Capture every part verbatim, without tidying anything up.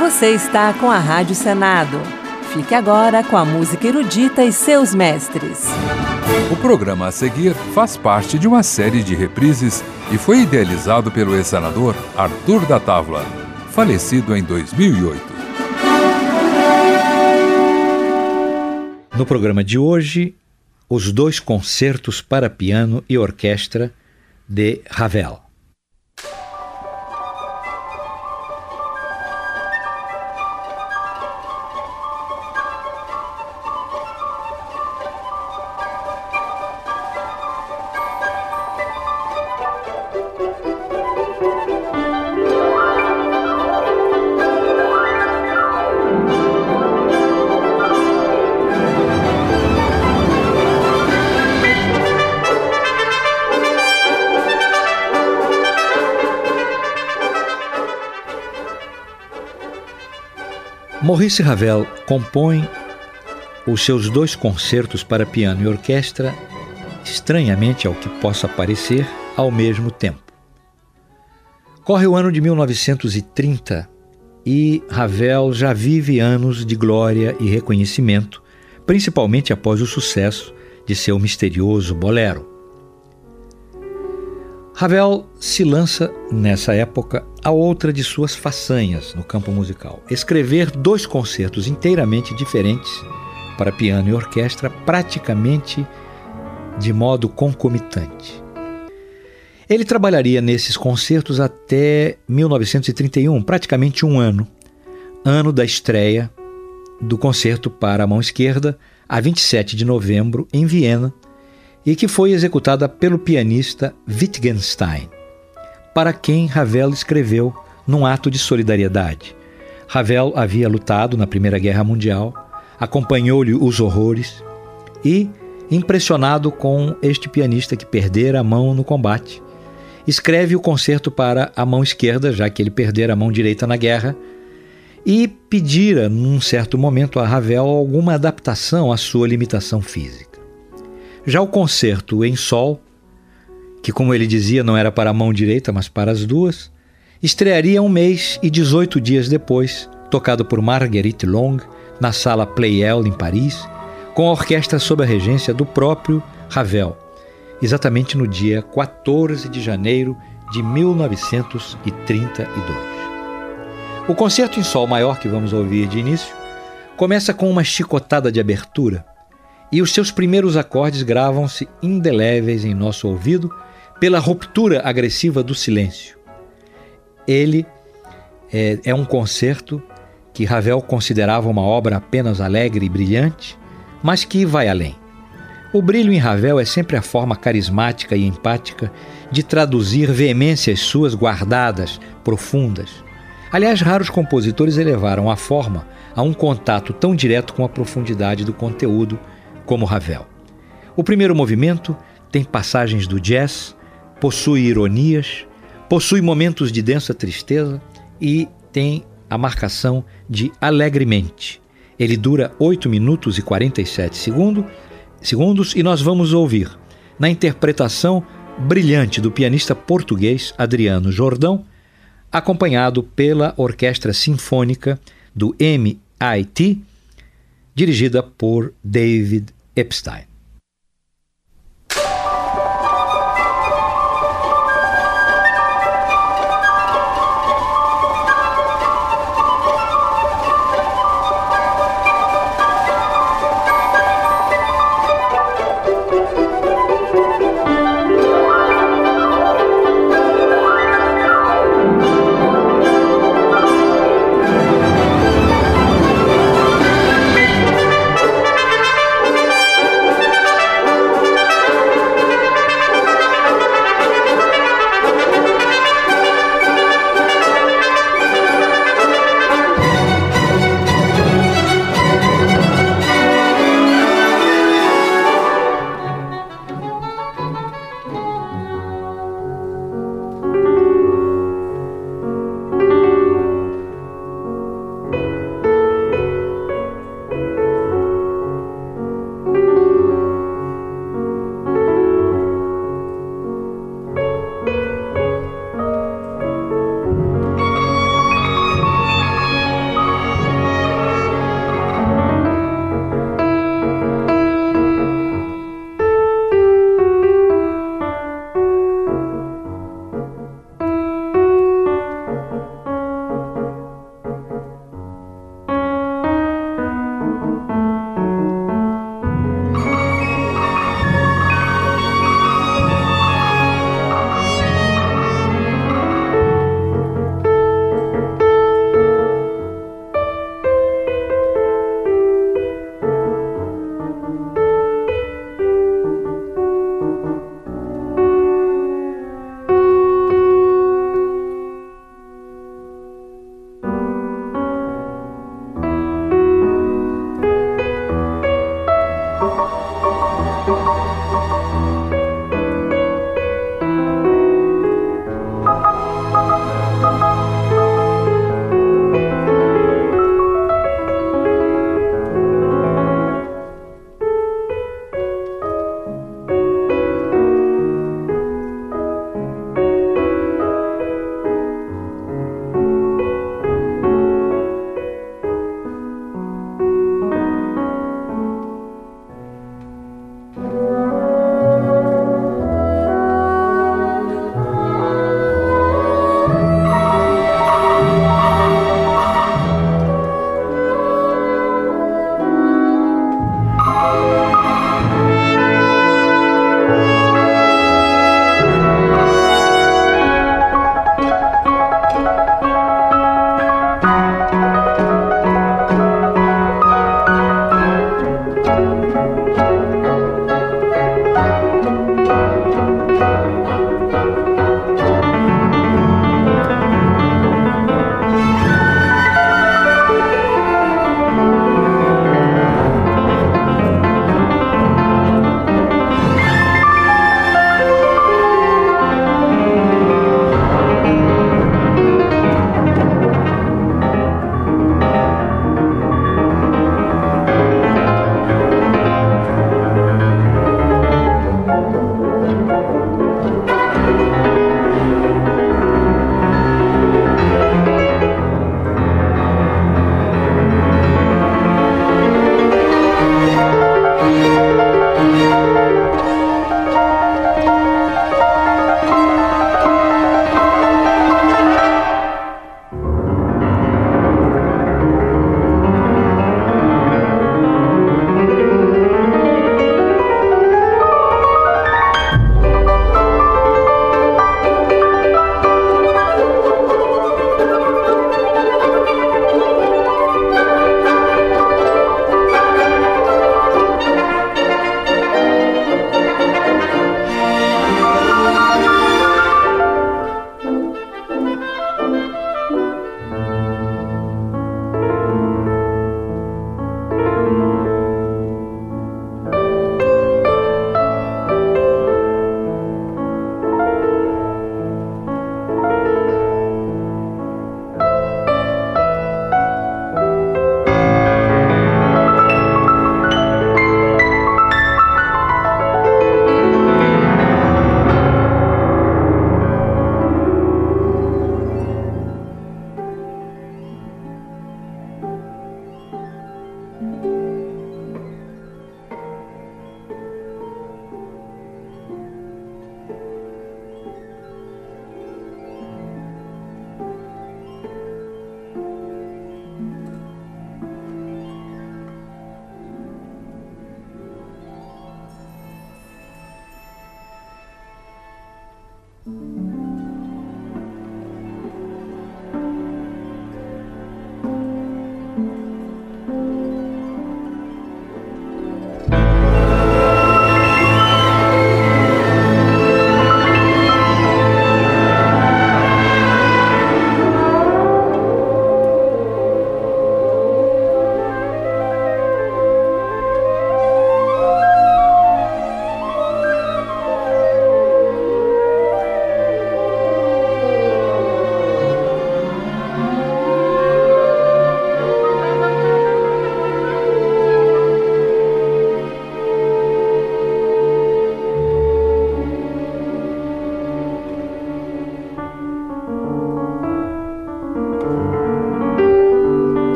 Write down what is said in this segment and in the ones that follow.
Você está com a Rádio Senado. Fique agora com a música erudita e seus mestres. O programa a seguir faz parte de uma série de reprises e foi idealizado pelo ex-senador Arthur da Távora, falecido em dois mil e oito. No programa de hoje, os dois concertos para piano e orquestra de Ravel. Maurice Ravel compõe os seus dois concertos para piano e orquestra, estranhamente ao que possa parecer, ao mesmo tempo. Corre o ano de mil novecentos e trinta e Ravel já vive anos de glória e reconhecimento, principalmente após o sucesso de seu misterioso bolero. Ravel se lança, nessa época, a outra de suas façanhas no campo musical: escrever dois concertos inteiramente diferentes para piano e orquestra, praticamente de modo concomitante. Ele trabalharia nesses concertos até mil novecentos e trinta e um, praticamente um ano, ano da estreia do concerto para a mão esquerda, a vinte e sete de novembro, em Viena, e que foi executada pelo pianista Wittgenstein, para quem Ravel escreveu num ato de solidariedade. Ravel havia lutado na Primeira Guerra Mundial, acompanhou-lhe os horrores e, impressionado com este pianista que perdera a mão no combate, escreve o concerto para a mão esquerda, já que ele perdera a mão direita na guerra, e pedira, num certo momento, a Ravel alguma adaptação à sua limitação física. Já o concerto em sol, que como ele dizia não era para a mão direita, mas para as duas, estrearia um mês e dezoito dias depois, tocado por Marguerite Long, na sala Pleyel, em Paris, com a orquestra sob a regência do próprio Ravel, exatamente no dia quatorze de janeiro de mil novecentos e trinta e dois. O concerto em sol maior que vamos ouvir de início começa com uma chicotada de abertura, e os seus primeiros acordes gravam-se indeléveis em nosso ouvido pela ruptura agressiva do silêncio. Ele é, é um concerto que Ravel considerava uma obra apenas alegre e brilhante, mas que vai além. O brilho em Ravel é sempre a forma carismática e empática de traduzir veemências suas guardadas, profundas. Aliás, raros compositores elevaram a forma a um contato tão direto com a profundidade do conteúdo como Ravel. O primeiro movimento tem passagens do jazz, possui ironias, possui momentos de densa tristeza e tem a marcação de alegremente. Ele dura oito minutos e quarenta e sete segundos, segundos e nós vamos ouvir, na interpretação brilhante do pianista português Adriano Jordão, acompanhado pela Orquestra Sinfônica do M I T, dirigida por David Epstein. Thank you.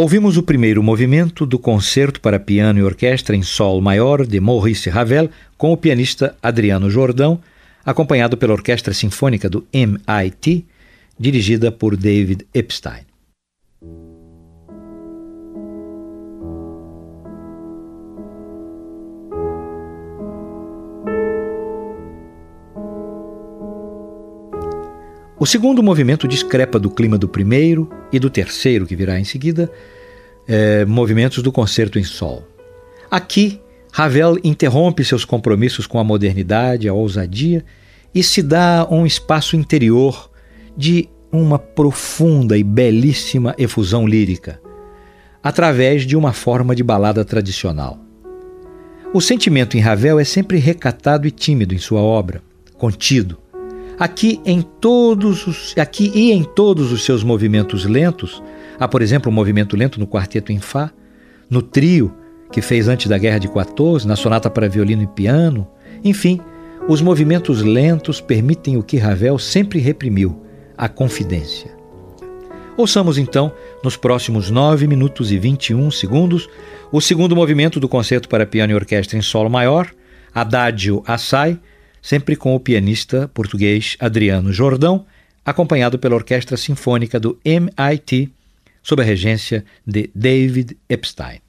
Ouvimos o primeiro movimento do Concerto para Piano e Orquestra em Sol Maior de Maurice Ravel, com o pianista Adriano Jordão, acompanhado pela Orquestra Sinfônica do M I T, dirigida por David Epstein. O segundo movimento discrepa do clima do primeiro e do terceiro, que virá em seguida, é, movimentos do Concerto em Sol. Aqui, Ravel interrompe seus compromissos com a modernidade, a ousadia, e se dá um espaço interior de uma profunda e belíssima efusão lírica, através de uma forma de balada tradicional. O sentimento em Ravel é sempre recatado e tímido em sua obra, contido. Aqui, em todos os, aqui e em todos os seus movimentos lentos, há, por exemplo, um movimento lento no quarteto em Fá, no trio que fez antes da Guerra de quatorze, na sonata para violino e piano. Enfim, os movimentos lentos permitem o que Ravel sempre reprimiu, a confidência. Ouçamos então, nos próximos nove minutos e vinte e um segundos, o segundo movimento do Concerto para Piano e Orquestra em Sol Maior, Adagio Assai, sempre com o pianista português Adriano Jordão, acompanhado pela Orquestra Sinfônica do M I T, sob a regência de David Epstein.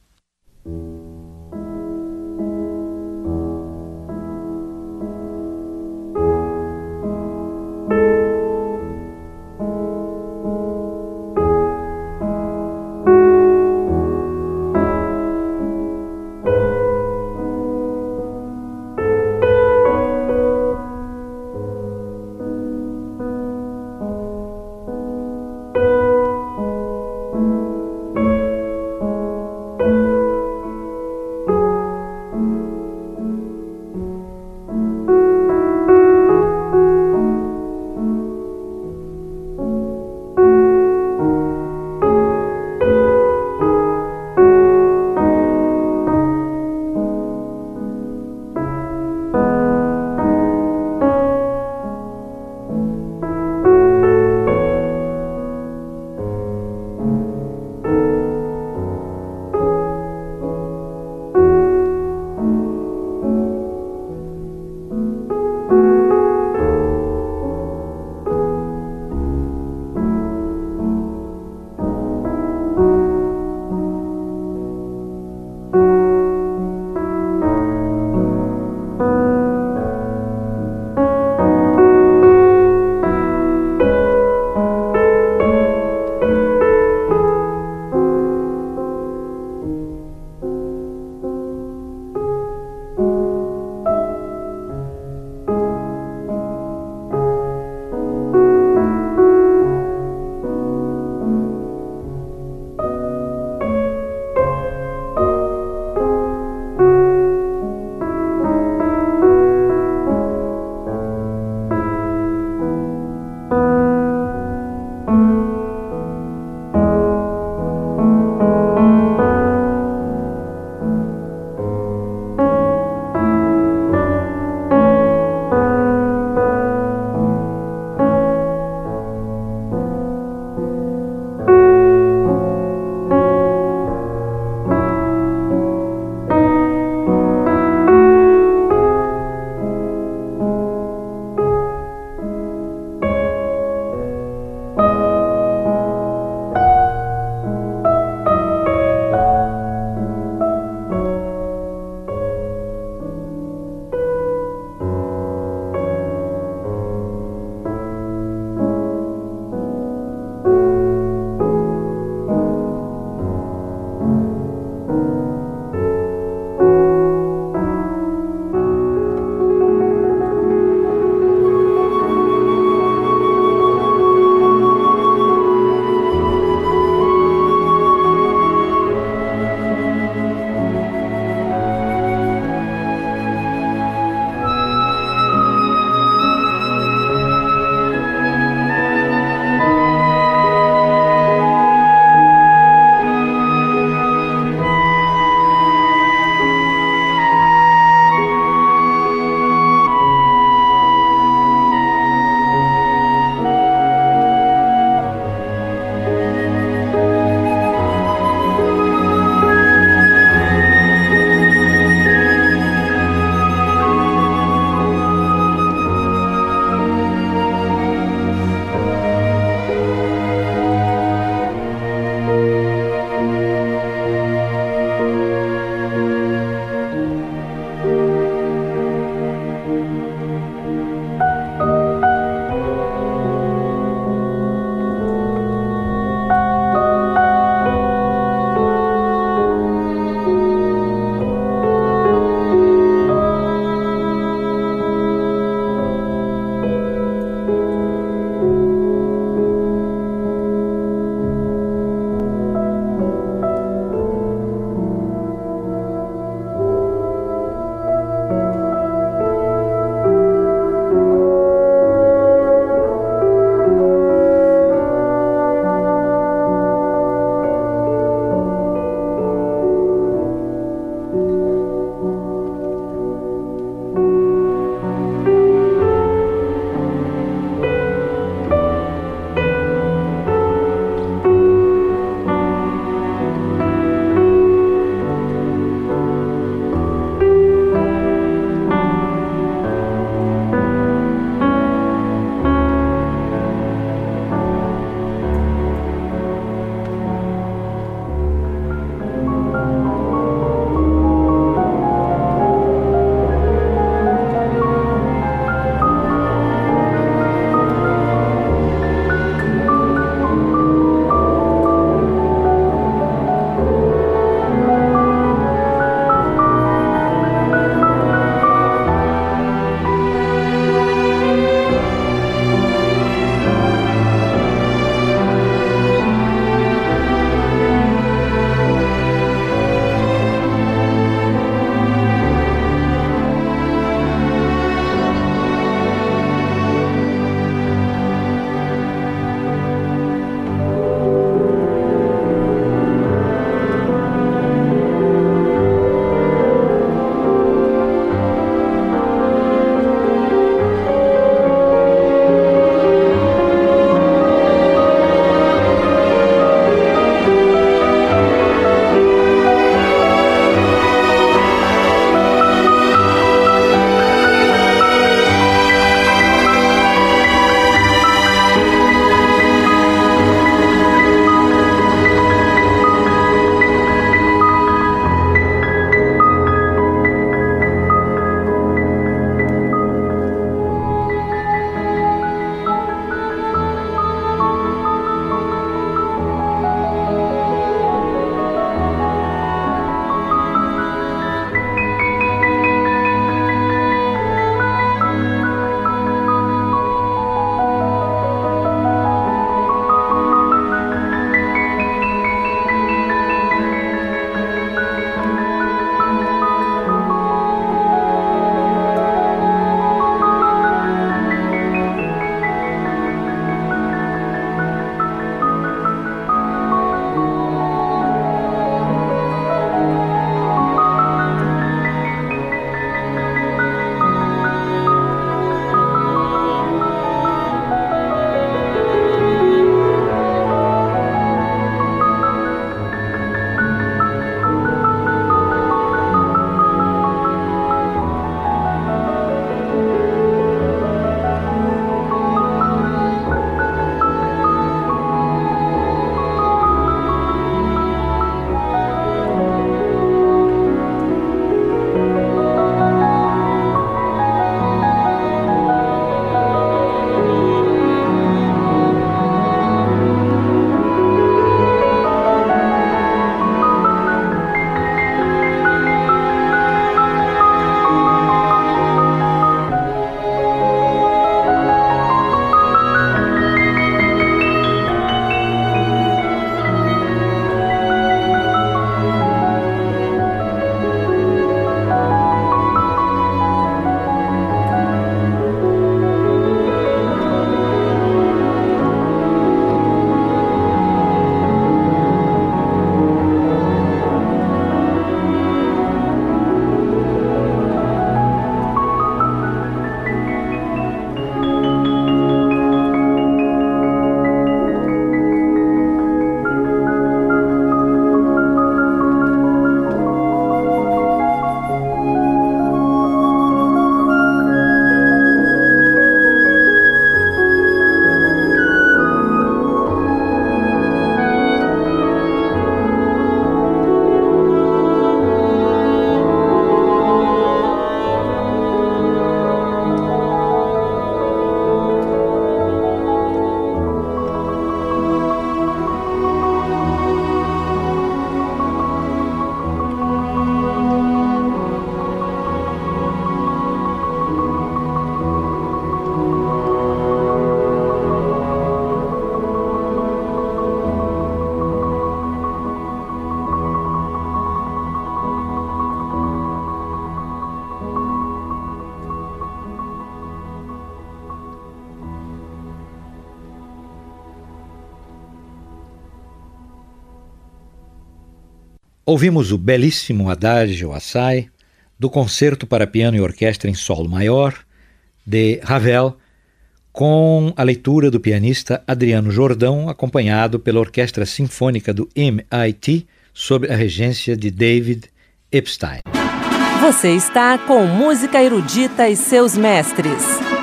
Ouvimos o belíssimo Adagio Assai, do Concerto para Piano e Orquestra em Sol Maior, de Ravel, com a leitura do pianista Adriano Jordão, acompanhado pela Orquestra Sinfônica do M I T, sob a regência de David Epstein. Você está com Música Erudita e seus mestres.